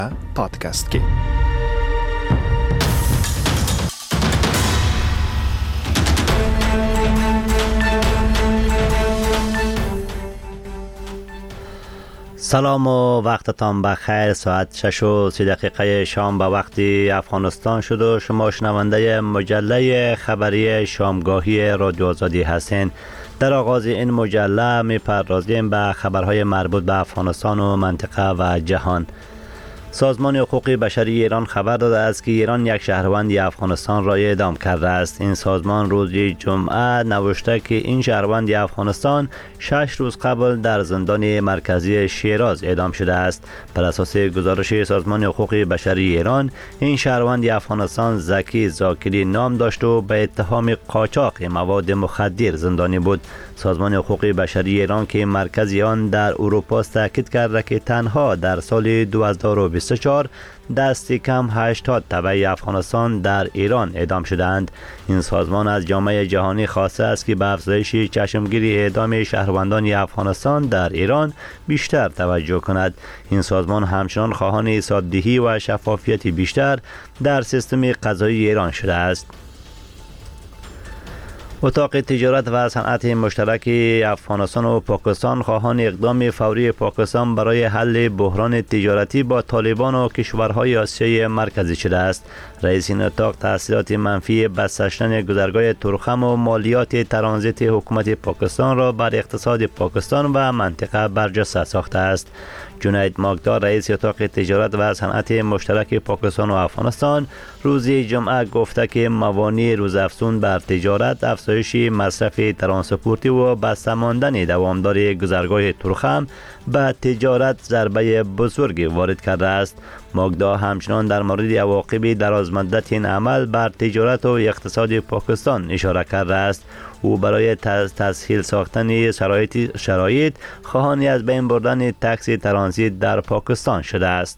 پادکست کی. سلام و وقتتان بخیر. ساعت 6:30 شام به وقت افغانستان شد و شما شنونده مجله خبری شامگاهی رادیو آزادی هستین. در آغاز این مجله می‌پردازیم به خبرهای مربوط به افغانستان و منطقه و جهان. سازمان حقوق بشری ایران خبر داده است که ایران یک شهروند افغانستان را اعدام کرده است. این سازمان روز جمعه نوشته که این شهروند افغانستان 6 روز قبل در زندان مرکزی شیراز اعدام شده است. بر اساس گزارش سازمان حقوق بشری ایران، این شهروند افغانستان زکی زاکری نام داشت و به اتهام قاچاق مواد مخدر زندانی بود. سازمان حقوق بشری ایران که مرکز آن در اروپا است تاکید کرده که تنها در سال 2024 دست کم 80 تبع افغانستان در ایران اعدام شدند. این سازمان از جامعه جهانی خواسته است که به افزایش چشمگیری اعدام شهروندان افغانستان در ایران بیشتر توجه کند. این سازمان همچنان خواهان حسابدهی و شفافیت بیشتر در سیستم قضایی ایران شده است. اتاق تجارت و صنعت مشترک افغانستان و پاکستان خواهان اقدام فوری پاکستان برای حل بحران تجارتی با طالبان و کشورهای آسیای مرکزی شده است. رئیس این اتاق تاثیرات منفی بسته شدن گذرگاه تورخم و مالیات ترانزیت حکومت پاکستان را بر اقتصاد پاکستان و منطقه برجسته ساخته است. جنید ماکدار، رئیس اتاق تجارت و صنعت مشترک پاکستان و افغانستان، روز جمعه گفته که موانع روزافزون بر تجارت، افزایش مصرف ترانسپورتی و بسته ماندن دوامدار گذرگاه تورخم به تجارت ضربه بزرگی وارد کرده است. ماکدا همچنان در مورد عواقب درازمدت این عمل بر تجارت و اقتصاد پاکستان اشاره کرده است. او برای تسهیل ساختن شرایط خواهان از بین بردن تکس ترانزیت در پاکستان شده است.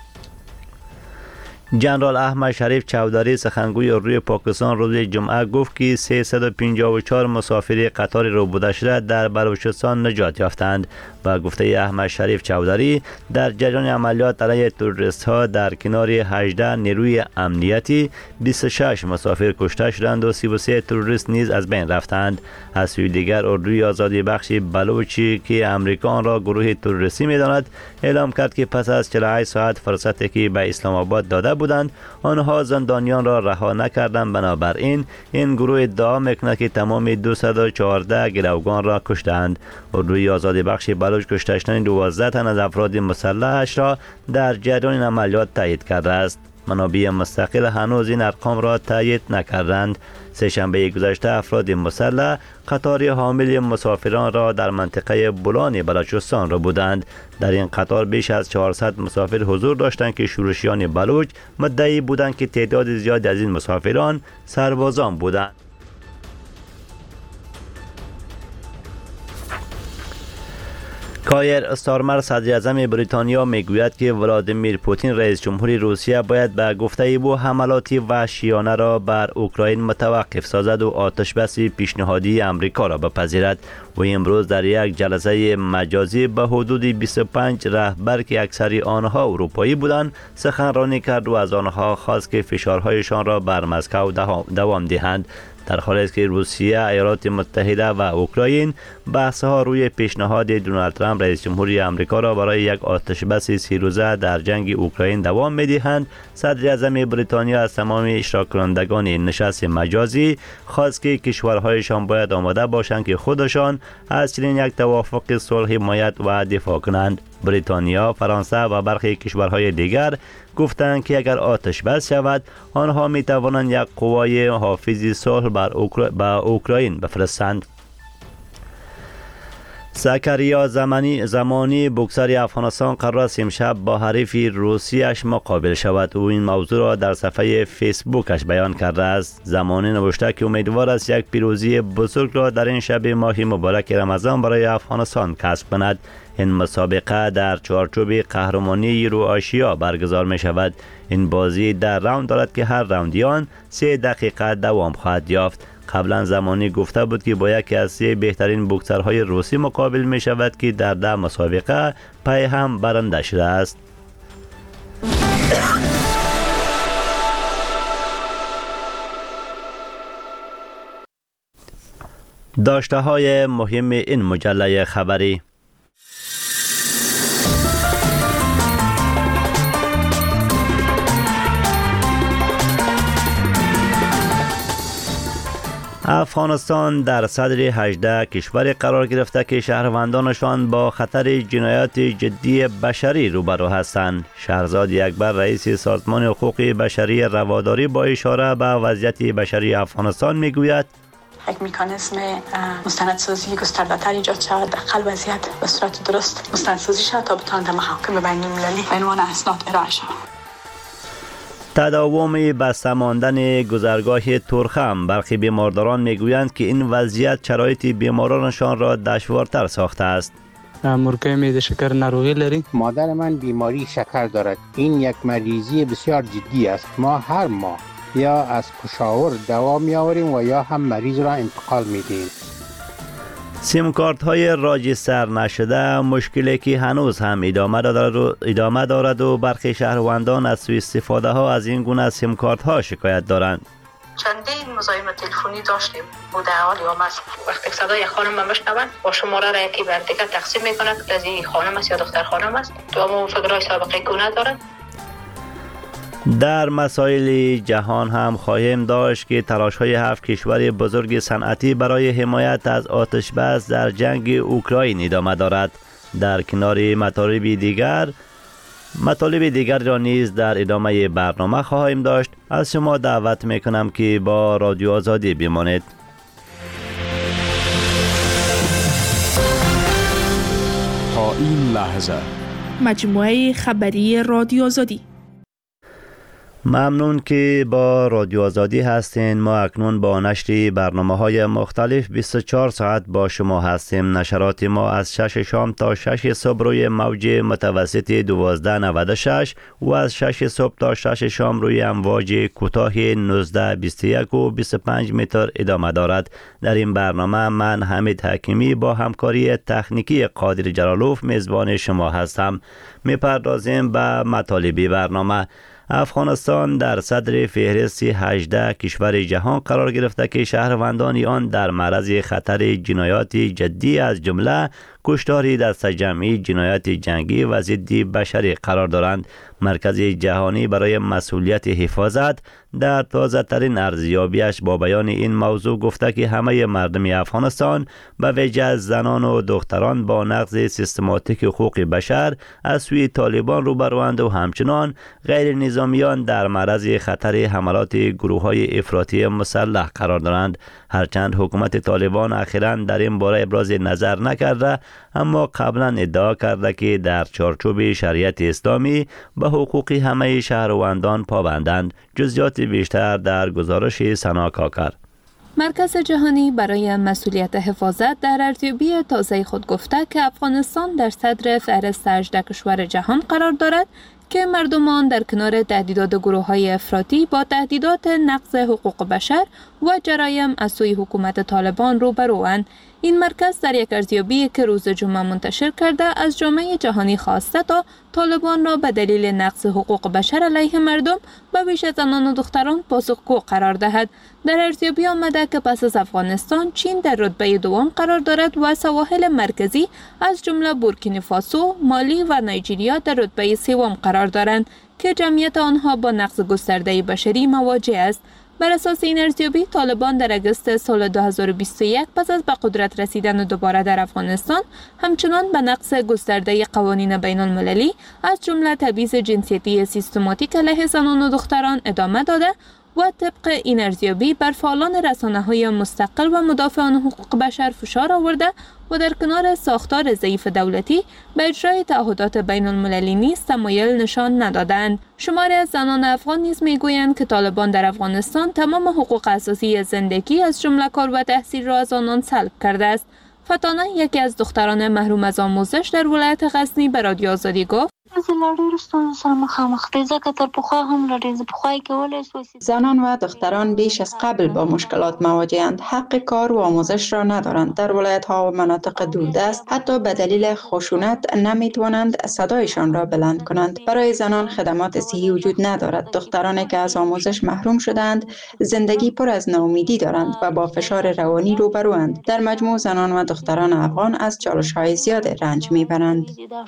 جنرال احمد شریف چودری، سخنگوی روی پاکستان، روز جمعه گفت که 354 مسافر قطار ربوده شده در بلوچستان نجات یافتند. و گفته احمد شریف چودری، در جریان عملیات علیه تروریست ها در کنار 18 نیروی امنیتی 26 مسافر کشته شدند و 33 تروریست نیز از بین رفتند. از سوی دیگر اردوی آزادی بخش بلوچی که امریکا آن را گروه تروریستی می‌داند اعلام کرد که پس از 48 ساعت فرصتی که به اسلام آباد داده بودند، آنها زندانیان را رها نکردند. بنابراین این گروه ادعا می‌کند که تمام 214 گروگان را کشتند. اردوی آزادی بخش بلوچ کشته شدن 12 تن از افراد مسلحش را در جریان عملیات تایید کرده است. منابع مستقل هنوز این ارقام را تایید نکردند. سه‌شنبه گذشته افراد مسلح قطار حامل مسافران را در منطقه بولان بلوچستان را بودند. در این قطار بیش از 400 مسافر حضور داشتند که شورشیان بلوچ مدعی بودند که تعداد زیادی از این مسافران سربازان بودند. کایر استارمر، صدر اعظم بریتانیا، میگوید که ولادیمیر پوتین رئیس جمهور روسیه باید به گفته او حملات وحشیانه را بر اوکراین متوقف سازد و آتشبس پیشنهادی امریکا را بپذیرد. و امروز در یک جلسه مجازی به حدود 25 رهبر که اکثر آنها اروپایی بودند سخنرانی کرد و از آنها خواست که فشارهایشان را بر مسکو دوام دهند. در حالی است که روسیه، ایالات متحده و اوکراین بحث‌ها روی پیشنهاد دونالد ترامپ رئیس جمهوری آمریکا را برای یک آتشبس 30 روزه در جنگ اوکراین دوام می‌دهند، صدر اعظم بریتانیا از تمام اشتراک کنندگان این نشست مجازی خواست که کشورهایشان باید آماده باشند که خودشان از چنین یک توافق صلح حمایت و دفاع کنند. بریتانیا، فرانسه و برخی کشورهای دیگر گفتند که اگر آتش بس شود، آنها می توانند یک قوای حافظ صلح به اوکراین بفرستند. زکریا زمانی، بوکسر افغانستان، قرار است امشب با حریف روسیش مقابل شود. او این موضوع را در صفحه فیسبوکش بیان کرده است. زمانی نوشته که امیدوار است یک پیروزی بزرگ را در این شب ماه مبارک رمضان برای افغانستان کسب کند. این مسابقه در چارچوب قهرمانی یورو-آسیا برگزار می شود. این بازی در راوند دارد که هر راوندیان 3 دقیقه دوام خواهد یافت. قبلا زمانی گفته بود که با یکی از 3 بهترین بوکسرهای روسی مقابل می شود که در 10 مسابقه پی هم برنده شده است. داشته های مهم این مجله خبری. افغانستان در صدر 18 کشور قرار گرفته که شهروندانشان با خطر جنایات جدی بشری روبرو هستند. شهرزاد اکبر رئیس سازمان حقوق بشری رواداری با اشاره به وضعیت بشری افغانستان میگوید یک مکانیزم مستندسازی گسترده‌تر ایجاد شود، حل وضعیت به صورت درست مستندسازی شود تا بتوان در محاکم بین‌المللی به عنوان اسناد ارائه شود. تداوم بسته ماندن گذرگاه تورخم، برخی بیمارداران میگویند که این وضعیت شرایط بیمارانشان را دشوارتر ساخته است. مرکه معده شکر ناروغی لري. مادر من بیماری شکر دارد. این یک مریضی بسیار جدی است. ما هر ماه یا از پشاور دوا می آوریم و یا هم مریض را انتقال می دهیم. سیم کارت های راجستر نشده مشکلی که هنوز هم ادامه دارد و برخی شهروندان از سوء استفاده ها از این گونه سیم کارت ها شکایت دارند. چندین مزاحمت تلفنی داشتیم بوده حالی هم است. وقتی صدای خانم من بشنوند با شماره را یکی بر دیگر تقسیم میکنند که از این خانم است یا دختر خانم است. تو هم فکرهای سابقه گونه دارند. در مسائل جهان هم خواهیم داشت که تلاش‌های 7 کشور بزرگ صنعتی برای حمایت از آتش بس در جنگ اوکراین ادامه دارد. در کنار مطالب دیگر را نیز در ادامه برنامه خواهیم داشت. از شما دعوت میکنم که با رادیو آزادی بمانید. تا این لحظه مجموعه خبری رادیو آزادی. ممنون که با رادیو آزادی هستین. ما اکنون با نشر برنامه‌های مختلف 24 ساعت با شما هستیم. نشرات ما از 6 شام تا 6 صبح روی موج متوسط 1296 و از 6 صبح تا 6 شام روی امواج کوتاه 19 21 و 25 متر ادامه دارد. در این برنامه من حمید حکیمی با همکاری تکنیکی قادر جلالوف میزبان شما هستم. میپردازیم به مطالب برنامه. افغانستان در صدر فهرست 18 کشور جهان قرار گرفته که شهروندان آن در معرض خطر جنایات جدی از جمله کشتار دست جمعی، جنایات جنگی و ضد بشری قرار دارند. مرکز جهانی برای مسئولیت حفاظت در تازه ترین ارزیابیش با بیان این موضوع گفته که همه مردم افغانستان به ویژه زنان و دختران با نقض سیستماتیک حقوق بشر از سوی طالبان روبروند و همچنان غیر نظامیان در معرض خطر حملات گروه‌های افراطی مسلح قرار دارند. هرچند حکومت طالبان اخیراً در این باره ابراز نظر نکرده، اما قبلا ادعا کرده که در چارچوب شریعت اسلامی به حقوق همه شهروندان پابندند. جزئیات بیشتر در گزارش سنا کاکر. مرکز جهانی برای مسئولیت حفاظت در ارزیابی تازه خود گفته که افغانستان در صدر فهرست 18 کشور جهان قرار دارد که مردمان در کنار تهدیدات گروه‌های افراطی با تهدیدات نقض حقوق بشر و جرایم از سوی حکومت طالبان روبروند. این مرکز در یک ارزیابی که روز جمعه منتشر کرده از جامعه جهانی خواسته تا طالبان را به دلیل نقض حقوق بشر علیه مردم و ویژه زنان و دختران پاسخگو قرار دهد. در ارزیابی آمده که پس از افغانستان چین در رتبه دوم قرار دارد و سواحل مرکزی از جمله بورکینافاسو، مالی و نایجریا در رتبه سوم قرار دارند که جمعیت آنها با نقض گسترده بشری مواجه است. بر اساس این ارزیابی طالبان در اگست سال 2021 پس از به قدرت رسیدن دوباره در افغانستان همچنان به نقض گسترده قوانین بین المللی از جمله تبعیض جنسیتی سیستماتیک علیه زنان و دختران ادامه داده و طبق این ارزیابی بر فعالان رسانه‌های مستقل و مدافعان حقوق بشر فشار آورده و در کنار ساختار ضعیف دولتی به اجرای تعهدات بین المللی نیز تمایل نشان ندادند. شماری از زنان افغان نیز میگویند که طالبان در افغانستان تمام حقوق اساسی زندگی از جمله کار و تحصیل را از آنان سلب کرده است. فتانه، یکی از دختران محروم از آموزش در ولایت غزنی، به رادیو آزادی گفت: زنان و دختران بیش از قبل با مشکلات مواجهند. حق کار و آموزش را ندارند. در ولایت‌ها و مناطق دوردست حتی به دلیل خشونت نمی‌توانند صدایشان را بلند کنند. برای زنان خدمات صحی وجود ندارد. دخترانی که از آموزش محروم شدند زندگی پر از ناامیدی دارند و با فشار روانی روبروند. در مجموع زنان و دختران افغان از چالش‌های زیاد رنج می‌برند.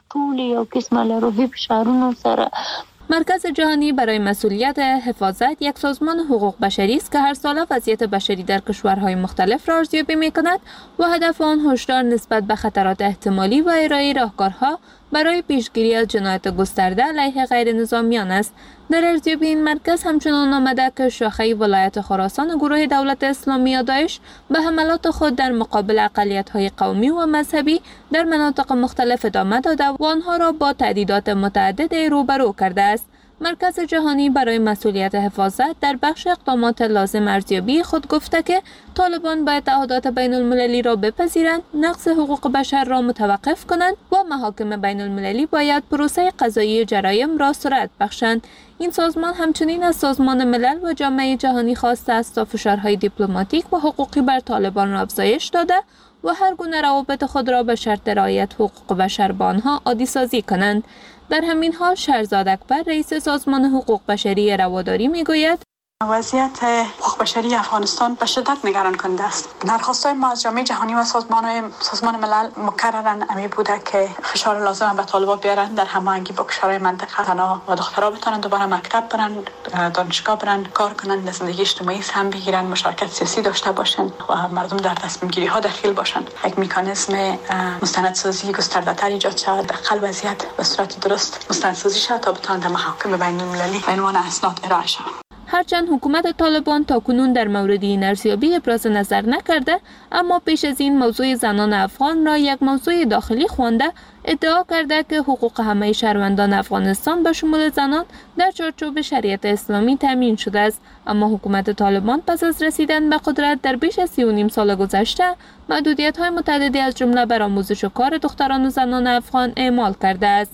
مرکز جهانی برای مسئولیت حفاظت یک سازمان حقوق بشری است که هر ساله وضعیت بشری در کشورهای مختلف را ارزیابی می‌کند و هدف آن هشدار نسبت به خطرات احتمالی و ارائه راهکارها برای پیشگیری از جنایات گسترده علیه غیر نظامیان است. در ارزیابی این مرکز همچنان آمده که شاخه ولایت خراسان گروه دولت اسلامی یا داعش به حملات خود در مقابل اقلیت‌های قومی و مذهبی در مناطق مختلف ادامه داده و آنها را با تهدیدات متعدد روبرو کرده است. مرکز جهانی برای مسئولیت حفاظت در بخش اقدامات لازم ارزیابی خود گفته که طالبان باید تعهدات بین المللی را بپذیرند، نقض حقوق بشر را متوقف کنند و محاکم بین المللی باید پروسه قضایی جرایم را سرعت بخشند. این سازمان همچنین از سازمان ملل و جامعه جهانی خواسته است تا فشارهای دیپلماتیک و حقوقی بر طالبان را افزایش داده و هر گونه روابط خود را به شرط رعایت حقوق بشر با آنها عادی سازی کنند. در همین حال شهرزاد اکبر رئیس سازمان حقوق بشری رواداری میگوید وضعیت حقوق بشری افغانستان به شدت نگران کننده است. درخواست‌های ما از جامعه جهانی و سازمان ملل مکرراً امی بوده که فشار لازم به طالبان بیارن در هماهنگی با کشورهای منطقه. زنان و دخترها بتونن دوباره مکتب برن، دانشگاه برن، کار کنن، زندگی اجتماعی هم بگیرن، مشارکت سیاسی داشته باشن و مردم در تصمیم‌گیری ها دخیل باشن. یک مکانیزم مستندسازی گسترده‌تر ایجاد شود، در وضعیت به صورت درست مستندسازی شود تا بتوان در محاکم بین المللی به عنوان اسناد ارائه شود. هرچند حکومت طالبان تاکنون در مورد این ارزیابی ابراز نظر نکرده، اما پیش از این موضوع زنان افغان را یک موضوع داخلی خوانده ادعا کرده که حقوق همه شهروندان افغانستان به شمول زنان در چارچوب شریعت اسلامی تامین شده است. اما حکومت طالبان پس از رسیدن به قدرت در بیش از 3.5 سال گذشته محدودیت‌های متعددی از جمله بر آموزش و کار دختران و زنان افغان اعمال کرده است.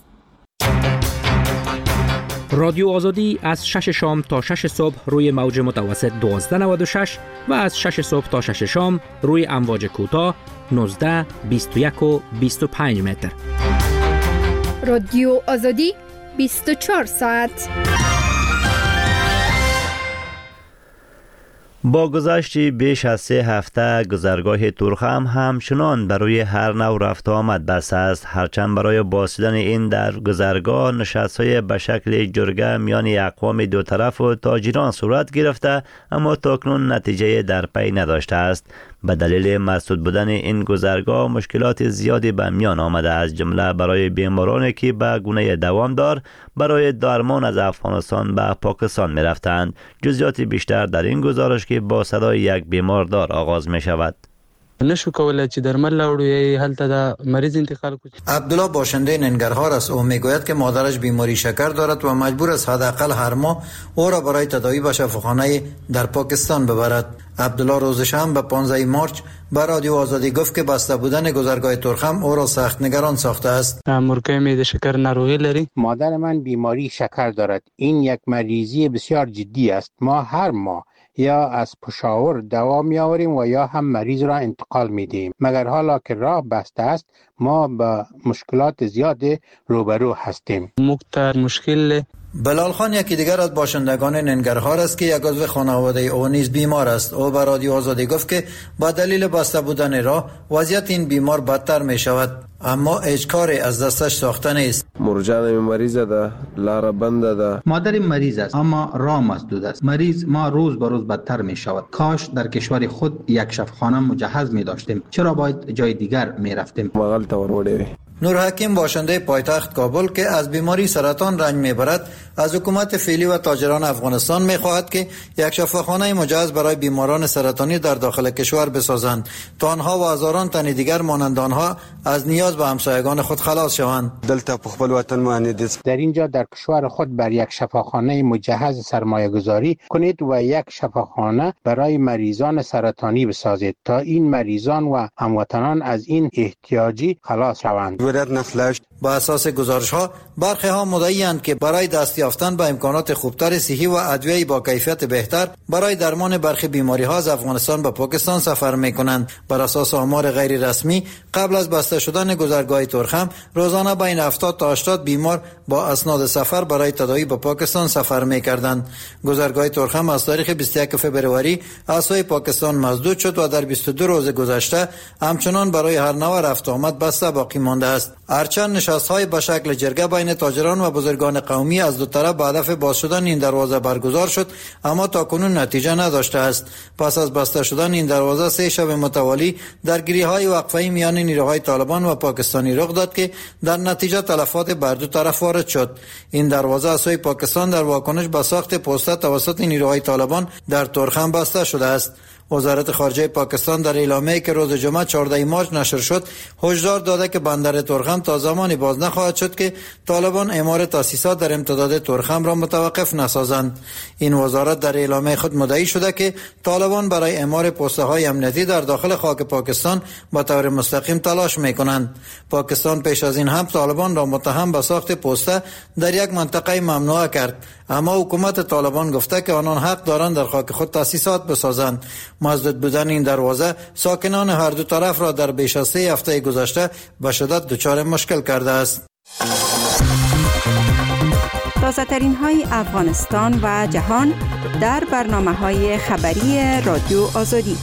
رادیو آزادی از 6 شام تا 6 صبح روی موج متوسط 1296 و از 6 صبح تا 6 شام روی امواج کوتاه 19، 21 و 25 متر. رادیو آزادی 24 ساعت. با گذشت بیش از 3 هفته گذرگاه تورخم همچنان برای هر نوع رفت آمد بسته است. هرچند برای باسیدن این در گذرگاه نشست‌های به شکل جرگه میان اقوام دو طرف و تاجران صورت گرفته، اما تاکنون نتیجه در پی نداشته است. به دلیل مسدود بودن این گذرگاه مشکلات زیادی به میان آمده، از جمله برای بیمارانی که به گونه دوامدار برای درمان از افغانستان به پاکستان می رفتند. جزئیات بیشتر در این گزارش که با صدای یک بیماردار آغاز می شود. نشو کولای چې درمل لاړو یا هلته د مریض انتقال کو. عبدالله باشنده ننگرهار است. او میگوید که مادرش بیماری شکر دارد و مجبور است حداقل هر ماه او را برای تداوی به شفاخانه در پاکستان ببرد. عبدالله روز شنبه 15 مارچ به رادیو آزادی گفت که بسته بودن گذرگاه تورخم او را سخت نگران ساخته است. مرکه معده شکر ناروغی لري. مادر من بیماری شکر دارد. این یک مریضی بسیار جدی است. ما هر ماه یا از پشاور دوا می آوریم و یا هم مریض را انتقال می دهیم. مگر حالا که راه بسته است ما با مشکلات زیاد روبرو هستیم. مشکل بلال خان یکی دیگر از باشندگان ننگرهار است که یک عضو خانواده او نیز بیمار است. او به رادیو آزادی گفت که با دلیل بسته بودن راه وضعیت این بیمار بدتر می شود، اما هیچ کاری از دستش ساخته نیست. مرجان مریض ده، لاره بنده ده. مادر مریض است اما راه مسدود است. مریض ما روز به روز بدتر می شود. کاش در کشور خود یک شفاخانه مجهز می داشتیم. چرا باید جای دیگر می رفتیم؟ مغل تورودی. نور حکیم باشنده پایتخت کابل که از بیماری سرطان رنج میبرد از حکومت فعلی و تاجران افغانستان میخواهد که یک شفاخانه مجهز برای بیماران سرطانی در داخل کشور بسازند تا آنها و هزاران تن دیگر مانند آنها از نیاز به همسایگان خود خلاص شوند. دلته په خپل وطن باندې در اینجا در کشور خود بر یک شفاخانه مجهز سرمایه گذاری کنید و یک شفاخانه برای مریضان سرطانی بسازید تا این مریضان و هموطنان از این احتیاجی خلاص شوند. با اساس گزارش‌ها برخی ها مدعی‌اند که برای دست یافتن به امکانات خوبتر صحی و ادویه با کیفیت بهتر برای درمان برخی بیماری‌ها از افغانستان به پاکستان سفر می‌کنند. بر اساس آمار غیر رسمی قبل از بسته شدن گذرگاه ترخم روزانه بین 70 تا 80 بیمار با اسناد سفر برای تداوی به پاکستان سفر می‌کردند. گذرگاه ترخم از تاریخ 21 فوریه از سوی پاکستان مسدود شد و در 22 روز گذشته همچنان برای هر نوع رفت آمد بسته باقی مانده است. هرچند نشست‌های به شکل جرگه بین تاجران و بزرگان قومی از دو طرف به هدف باز شدن این دروازه برگزار شد، اما تاکنون نتیجه نداشته است. پس از بسته شدن این دروازه 3 شب متوالی درگیری‌های وقفه‌ای میان نیروهای طالبان و پاکستانی رخ داد که در نتیجه تلفات بر دو طرف وارد شد. این دروازه از سوی پاکستان در واکنش به ساخت پوسته توسط نیروهای طالبان در ترخم بسته شده است. وزارت خارجه پاکستان در اعلامیه‌ای که روز جمعه 14 مارس نشر شد هشدار داده که بندر ترخم تا زمانی باز نخواهد شد که طالبان اعمار تاسیسات در امتداد ترخم را متوقف نسازند. این وزارت در اعلامیه خود مدعی شده که طالبان برای اعمار پست‌های امنیتی در داخل خاک پاکستان به طور مستقیم تلاش می‌کنند. پاکستان پیش از این هم طالبان را متهم به ساخت پسته در یک منطقه ممنوعه کرد، اما حکومت طالبان گفته که آنان حق دارند در خاک خود تاسیسات بسازند. مسدود بودن این دروازه ساکنان هر دو طرف را در بیش از 3 هفته گذشته به شدت دچار مشکل کرده است. تازه ترین های افغانستان و جهان در برنامه‌های خبری رادیو آزادی.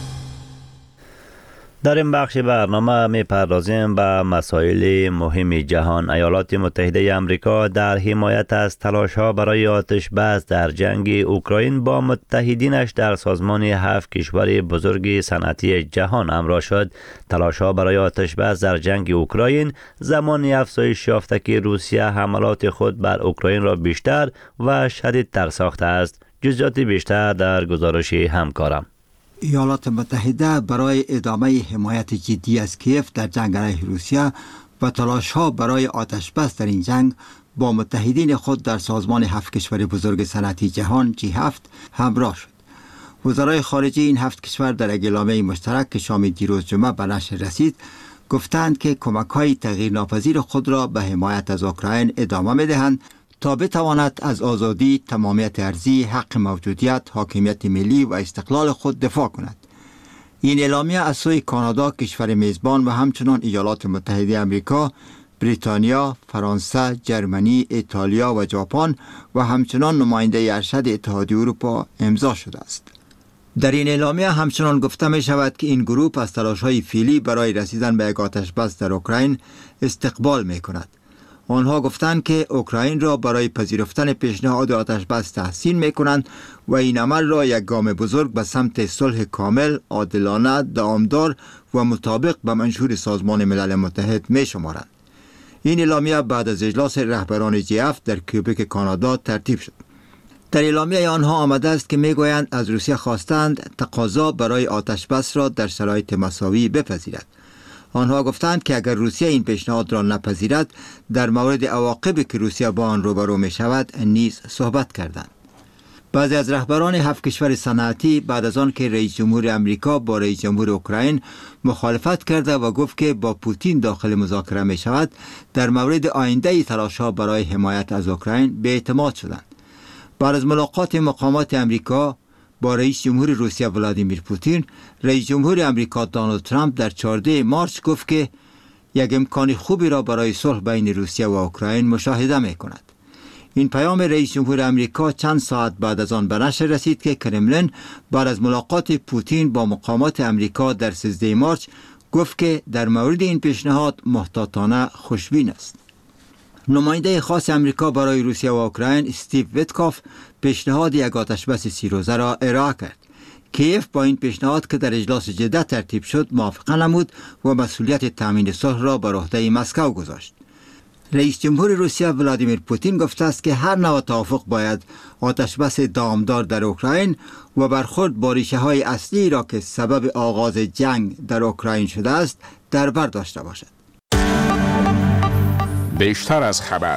در این بخش برنامه می‌پردازیم به مسائل مهم جهان. ایالات متحده آمریکا در حمایت از تلاش‌ها برای آتش بس در جنگ اوکراین با متحدینش در سازمان 7 کشور بزرگ صنعتی جهان همراه شد. تلاش‌ها برای آتش بس در جنگ اوکراین زمانی افزایش یافته که روسیه حملات خود بر اوکراین را بیشتر و شدیدتر ساخته است. جزئیات بیشتر در گزارش همکارم. ایالات متحده برای ادامه حمایت جدی از کیف در جنگ علیه روسیه و تلاش‌ها برای آتش بس در این جنگ با متحدین خود در سازمان 7 کشور بزرگ صنعتی جهان G7 همراه شد. وزرای خارجه این 7 کشور در اعلامیه مشترک که شام دیروز جمعه به نشر رسید گفتند که کمک‌های تغییرناپذیر خود را به حمایت از اوکراین ادامه می‌دهند تا بتواند از آزادی، تمامیت ارضی، حق موجودیت، حاکمیت ملی و استقلال خود دفاع کند. این اعلامیه از سوی کانادا کشور میزبان و همچنان ایالات متحده آمریکا، بریتانیا، فرانسه، جرمنی، ایتالیا و ژاپن و همچنان نماینده ارشد اتحادیه اروپا امضا شده است. در این اعلامیه همچنان گفته می شود که این گروه از تلاش‌های فعلی برای رسیدن به یک آتش بس در اوکراین استقبال می کند. آنها گفتند که اوکراین را برای پذیرفتن پیشنهاد آتش بس تحسین می کنند و این عمل را یک گام بزرگ به سمت صلح کامل، عادلانه، دوامدار و مطابق به منشور سازمان ملل متحد می شمارند. این اعلامیه بعد از اجلاس رهبران G7 در کیوبک کانادا ترتیب شد. در اعلامیه آنها آمده است که می گویند از روسیه خواستند تقاضا برای آتش بس را در شرایط مساوی بپذیرد. آنها گفتند که اگر روسیه این پیشنهاد را نپذیرد در مورد عواقبی که روسیه با آن روبرو می شود نیز صحبت کردند. بعضی از رهبران 7 کشور صنعتی بعد از آن که رئیس جمهور امریکا با رئیس جمهور اوکراین مخالفت کرده و گفت که با پوتین داخل مذاکره می شود در مورد آینده تلاش‌ها برای حمایت از اوکراین بی‌اعتماد شدند. بعد از ملاقات مقامات امریکا با رئیس جمهور روسیه ولادیمیر پوتین، رئیس جمهور امریکا دونالد ترامپ در 14 مارس گفت که یک امکان خوبی را برای صلح بین روسیه و اوکراین مشاهده می کند. این پیام رئیس جمهور امریکا چند ساعت بعد از آن به نشر رسید که کرملین بعد از ملاقات پوتین با مقامات امریکا در 13 مارس گفت که در مورد این پیشنهاد محتاطانه خوشبین است. نماینده خاص امریکا برای روسیه و اوکراین استیو ویتکاف پیشنهاد یک آتش بس 30 روزه را ارائه کرد. کیف با این پیشنهاد که در اجلاس جده ترتیب شد موافقه نمود و مسئولیت تامین صلح را بر عهده مسکو گذاشت. رئیس جمهور روسیه ولادیمیر پوتین گفته است که هر نوع توافق باید آتش بس دامدار در اوکراین و برخورد با ریشه های اصلی را که سبب آغاز جنگ در اوکراین شده است در بر داشته باشد. بیشتر از خبر.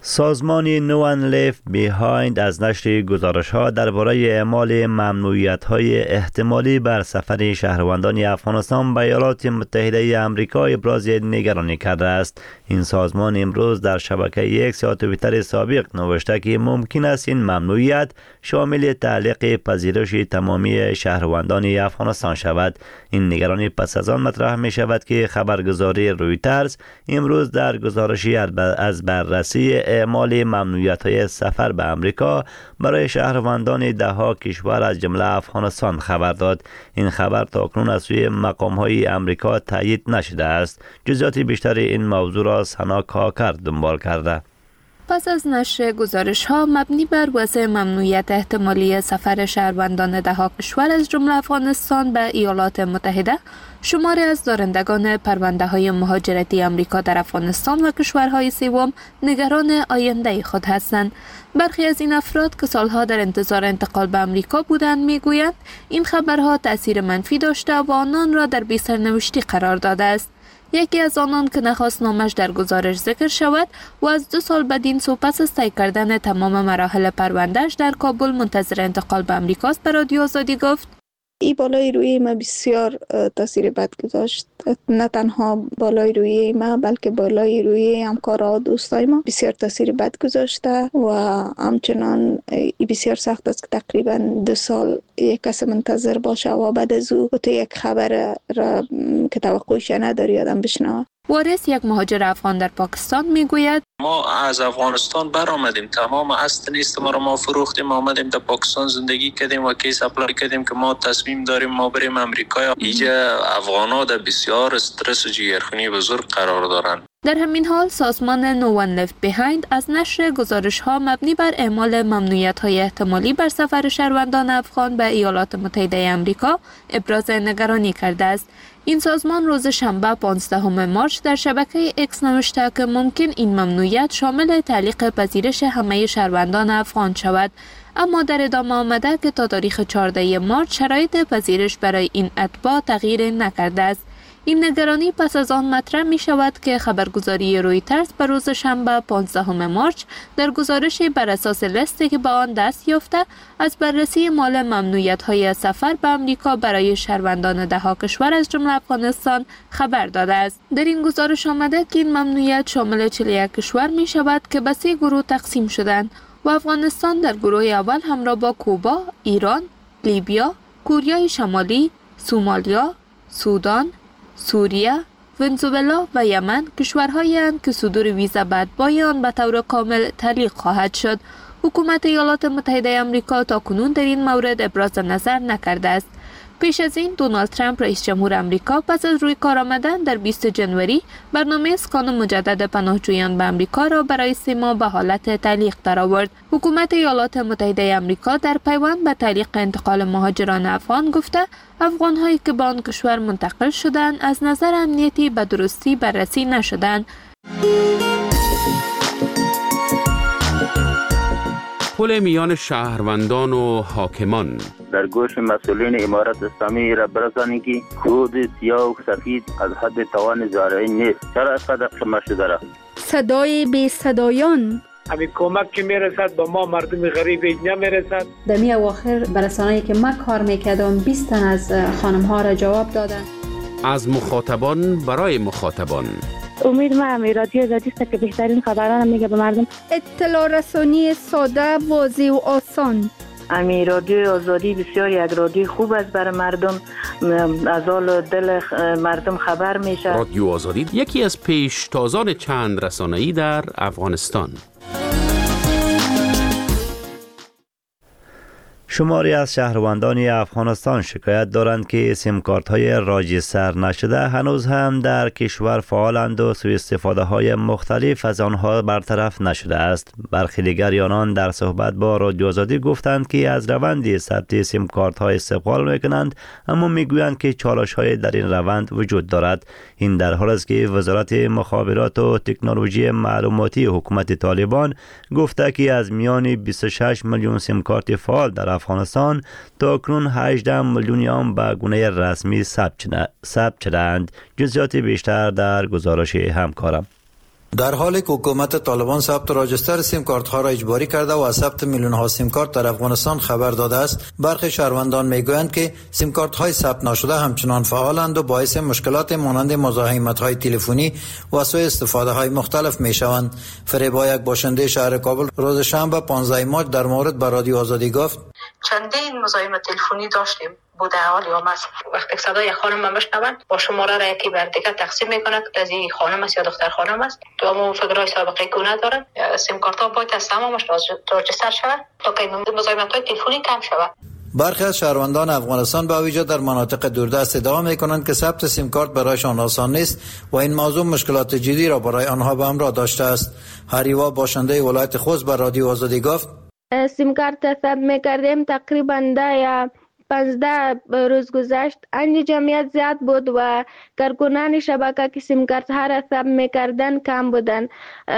سازمان نوان لیف بیهایند از نشر گزارش‌ها درباره اعمال ممنوعیت‌های احتمالی بر سفر شهروندان افغانستان به ایالات متحده آمریکا ابراز نگرانی کرده است. این سازمان امروز در شبکه X یا توییتر سابق نوشته که ممکن است این ممنوعیت شامل تعلیق پذیرش تمامی شهروندان افغانستان شود. این نگرانی پس از آن مطرح می شود که خبرگزاری رویترز امروز در گزارشی از بررسی اعمال ممنوعیت‌های سفر به امریکا برای شهروندان ده‌ها کشور از جمله افغانستان خبر داد. این خبر تاکنون از سوی مقام‌های امریکا تایید نشده است. جزئیات بیشتر این موضوع را سنا کاکر دنبال کرده. پس از نشر گزارش‌ها مبنی بر وضع ممنوعیت احتمالی سفر شهروندان ده‌ها کشور از جمله افغانستان به ایالات متحده، شماری از دارندگان پرونده‌های مهاجرتی آمریکا در افغانستان و کشورهای سوم نگران آینده خود هستند. برخی از این افراد که سالها در انتظار انتقال به آمریکا بودند میگویند این خبرها تأثیر منفی داشته و آنان را در بی‌سرنوشتی قرار داده است. یکی از آنان که نخواست نامش در گزارش ذکر شود و از 2 سال بعد سو پس از طی کردن تمام مراحل پروندهش در کابل منتظر انتقال به آمریکاست به رادیو آزادی گفت: این بالای روی ما بسیار تاثیر بد گذاشت. نه تنها بالای روی ما بلکه بالای روی همکارا و دوستای ما بسیار تاثیر بد گذاشته و همچنان بسیار سخت است که تقریبا 2 سال یک کس منتظر باشه و بعد از او تو یک خبر را که توقعش نداری آدم بشنوه. وارث، یک مهاجر افغان در پاکستان، میگوید ما از افغانستان برآمدیم، تمام است نیست ما را ما فروختیم، آمدیم در پاکستان زندگی کردیم و کیس اپلای کردیم که ما تصمیم داریم ما بریم امریکا. اینجا افغانا در بسیار استرس و جگرخونی بزرگ قرار دارند. در همین حال سازمان نوان لیف بیهایند از نشر گزارش‌ها مبنی بر اعمال ممنوعیت‌های احتمالی بر سفر شهروندان افغان به ایالات متحده آمریکا ابراز نگرانی کرده است. این سازمان روز شنبه 15 مارس در شبکه اکس نوشته که ممکن این ممنوعیت شامل تعلیق پذیرش همه شهروندان افغان شود، اما در ادامه آمده که تا تاریخ 14 مارس شرایط پذیرش برای این اتباع تغییر نکرده است. این نگرانی پس از آن مطرح می شود که خبرگزاری رویترز به روز شنبه 15 مارس در گزارشی بر اساس لیستی که به آن دست یافته از بررسی مال ممنوعیت‌های سفر به آمریکا برای شهروندان ده‌ها کشور از جمله افغانستان خبر داده است. در این گزارش آمده که این ممنوعیت شامل 41 کشور می شود که به 3 گروه تقسیم شدند و افغانستان در گروه اول همراه با کوبا، ایران، لیبیا، کره شمالی، سومالیا، سودان، سوریه، ونزوئلا و یمن کشورهایی اند که صدور ویزا بعد بای آن به طور کامل تعلیق خواهد شد. حکومت ایالات متحده آمریکا تاکنون در این مورد ابراز نظر نکرده است. پیش از این دونالد ترامپ رئیس جمهور آمریکا پس از روی کار آمدن در 20 جنوری برنامه اسکان مجدد پناهجویان به آمریکا را برای 3 ماه به حالت تعلیق درآورد. حکومت ایالات متحده آمریکا در پیوند به تعلیق انتقال مهاجران افغان گفته افغان‌هایی که به آن کشور منتقل شدند از نظر امنیتی به درستی بررسی نشدند. پل میان شهروندان و حاکمان در گوش مسئولین امارت اسلامی را برسانید که خود سیاه و سفید از حد توان زارعی نیست. چرا اینقدر شما شده را؟ صدای بی صدایان همین کمک که میرسد با ما مردم غریب نمیرسد. دمی اواخر برسانه‌ای که من کار میکردم 20 تن از خانم ها را جواب دادن. از مخاطبان برای مخاطبان. امید ما رادیو آزادی است که بهترین خبران میگه به مردم. اطلاع رسانی ساده، واضح و آسان. رادیو آزادی بسیار یک رادیو خوب است برای مردم، از حال دل مردم خبر میشه. رادیو آزادی یکی از پیشتازان چند رسانه‌ای در افغانستان. شماری از شهروندان افغانستان شکایت دارند که سیم کارت های راجستر نشده هنوز هم در کشور فعالند و سوء استفاده های مختلف از آنها برطرف نشده است. برخی دیگر آنان در صحبت با رادیو آزادی گفتند که از روند ثبت سیم کارت های استقبال میکنند، اما میگویند که چالش های در این روند وجود دارد. این در حالی است که وزارت مخابرات و تکنولوژی معلوماتی حکومت طالبان گفته که از میان 26 میلیون سیم کارت فعال در افغانستان تا اکنون 18 میلیون آن به گونه رسمی ثبت شدند. جزئیات بیشتر در گزارش همکارم. در حالی که حکومت طالبان ثبت راجستر سیم کارت ها را اجباری کرده و از ثبت میلیون ها سیم کارت در افغانستان خبر داده است، برخی شهروندان میگویند که سیم کارت های ثبت نشده همچنان فعالند و باعث مشکلات مانند مزاحمت های تلفنی و سوء استفاده های مختلف می شوند. فریبا، یک باشنده شهر کابل، روز شنبه 15 مارس در مورد به رادیو آزادی گفت: چندین مزاحمت تلفنی داشتیم بوده حالی هم است. وقتی صدای خانم من بشنوند با شماره را یکی بر دیگر تقسیم میکنند که از این خانم است یا دختر خانم است. تو همون فکرهای سابقه گونه دارن. سیم کارت ها باید از تمامش راجستر شود تا که مزاحمت های تلفنی کم شود. برخی از شهروندان افغانستان به ویژه در مناطق دوردست ادعا میکنند که ثبت سیم کارت برایشان آسان نیست و این موضوع مشکلات جدی را برای آنها به همراه داشته است. هریوا، باشنده ولایت خوست، به رادیو آزادی گفت: سیم کارت ثبت میکردیم تقریبا 10 یا 15 روز گذشت. انج جمعیت زیاد بود و کارکنان شبکه که سیم کارت ها را ثبت میکردن کم بودن.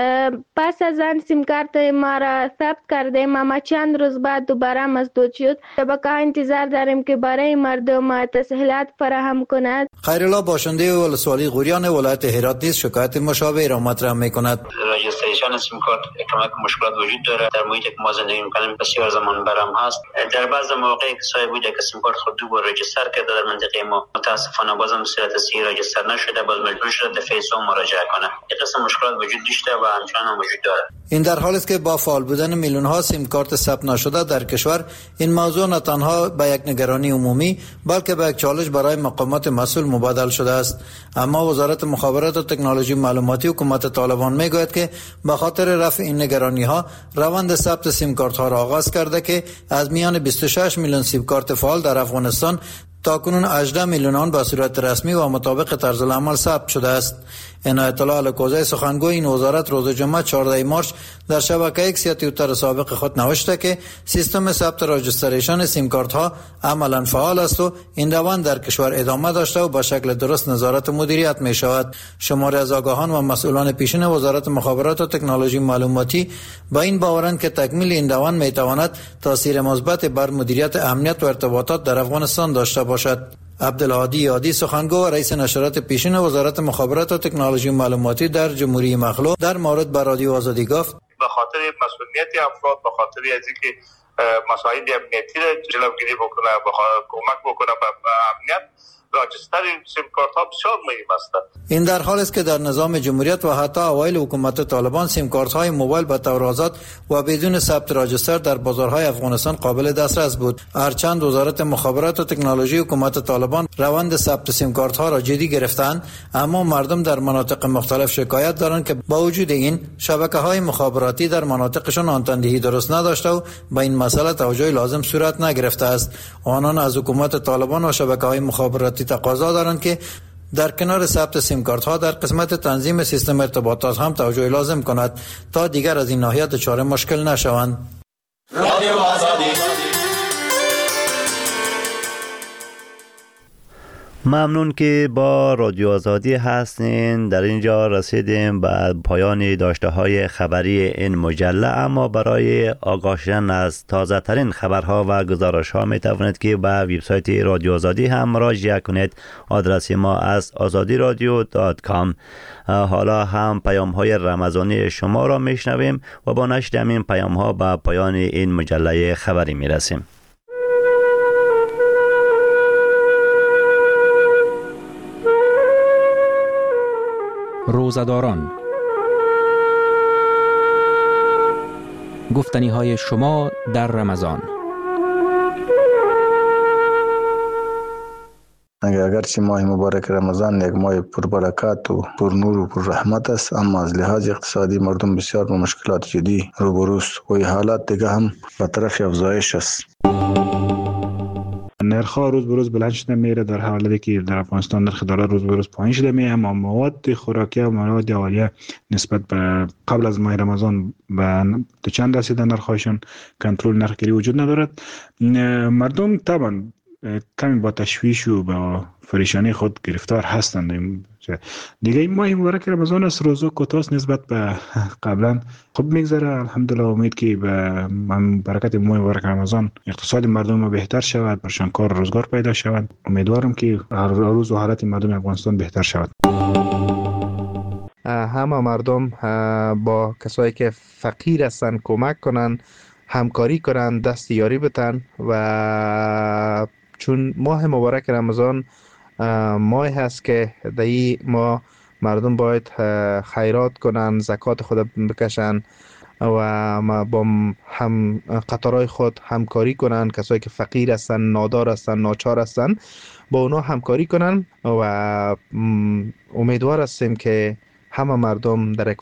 پس از آن سیم کارت ما را ثبت کردیم، اما چند روز بعد دوباره مسدود شد. شبکه ها انتظار داریم که برای مردم تسهیلات فراهم کند. خیرالله، باشنده ولسوالی غوریان ولایت هرات نیز شکایت مشابه را مطرح میکند. راجستریشن سیم کارت کمک مشکلات وجود داره. در محیطی که ما زندگی میکنیم بسیار زمان برم هست. در بعض مواقع کسایی بوده که سیم کارت خود دو بار راجستر کرده در منطقه ما، متاسفانه بازم صورت صحیح راجستر نشده، باز مجبور شده دفعه سوم مراجعه کنه. این قسم مشکلات وجود داشته و همچنان وجود داره. این در حالی است که با فعال بودن میلیون ها سیم کارت ثبت نشده در کشور، این موضوع نه تنها به یک نگرانی عمومی بلکه به یک چالش برای مقامات مسئول مبادل شده است. اما وزارت مخابرات و تکنولوژی معلوماتی حکومت طالبان میگوید که به خاطر رفع این نگرانی ها روند ثبت سیم کارت ها را آغاز کرده که از میان 26 میلیون سیم کارت فعال در افغانستان تاکنون 18 میلیون آن به صورت رسمی و مطابق طرز العمل ثبت شده است. عنایت الله الکوزی، سخنگوی این وزارت، روز جمعه 14 مارس در شبکه ایکس یا توییتر سابق خود نوشته که سیستم ثبت راجستریشن سیم کارت ها عملا فعال است و این روند در کشور ادامه داشته و به شکل درست نظارت و مدیریت می شود. شماری از آگاهان و مسئولان پیشین وزارت مخابرات و تکنولوژی معلوماتی با این باورند که تکمیل این روند می تواند تاثیر مثبت بر مدیریت امنیت و ارتباطات در افغانستان داشته باشد. عبدالهادی یادی، سخنگو و رئیس نشرات پیشین وزارت مخابرات و تکنولوژی معلوماتی در جمهوری مخلوع، در مورد به رادیو آزادی گفت: به خاطر مسئولیت افراد، به خاطر از اینکه مسائل امنیتی را جلوگیری بکنه، کمک بکنه به امنیت، راجستر سیم کارت ها بسیار مهم است. این در حالی است که در نظام جمهوریت و حتی اوایل حکومت طالبان سیم کارت های موبایل به طور آزاد و بدون ثبت راجستر در بازارهای افغانستان قابل دسترس بود. هرچند وزارت مخابرات و تکنولوژی حکومت طالبان روند ثبت سیم کارت ها را جدی گرفتند، اما مردم در مناطق مختلف شکایت دارند که با وجود این شبکه های مخابراتی در مناطقشان آنتندهی درست نداشته و به این مسئله توجه لازم صورت نگرفته است. آنان از حکومت طالبان و شبکه های مخابراتی تقاضا دارند که در کنار ثبت سیم کارت ها در قسمت تنظیم سیستم ارتباطات هم توجه لازم کند تا دیگر از این ناحیه دچار مشکل نشوند. رادیو آزادی. ممنون که با رادیو آزادی هستین. در اینجا رسیدیم به پایان داشته های خبری این مجله، اما برای آگاه شدن از تازه ترین خبرها و گزارش ها می توانید که به وبسایت رادیو آزادی هم مراجعه کنید. آدرس ما از azadiradio.com. حالا هم پیام های رمضانی شما را می شنویم و با نشر این پیام ها به پایان این مجله خبری می رسیم. روزداران، گفتنی های شما در رمضان. اگرچه ماه مبارک رمضان یک ماه پربرکات و پر نور و پر رحمت است، اما از لحاظ اقتصادی مردم بسیار با مشکلات جدی روبروست و این حالات دیگه هم به طرف افزایش است. نرخ‌ها روز به روز بلند شده میره، در حالی که در افغانستان نرخ دلار روز به روز پایین شده میره، اما مواد خوراکی و مواد اولیه نسبت به قبل از ماه رمضان به چند رسیده نرخ‌هاشون کنترل نرخگیری وجود ندارد. مردم طبعا کمی با تشویش و با پریشانی خود گرفتار هستند. دیگه این ماه مبارک رمضان است، روزا کوتاه نسبت به قبلا خوب میگذره. الحمدلله امید که به برکت ماه مبارک رمضان اقتصاد مردم بهتر شود، برشان کار روزگار پیدا شود. امیدوارم که هر روز و حالت مردم افغانستان بهتر شود. همه مردم با کسایی که فقیر هستن کمک کنن، همکاری کنن، دست یاری بتن و چون ماه مبارک رمضان ماه هست که دایی ما مردم باید خیرات کنن، زکات خود بکشن و ما با هم قطارای خود همکاری کنن. کسایی که فقیر هستن، نادار هستن، ناچار هستن، با اونا همکاری کنن و امیدوار هستیم که همه مردم در یک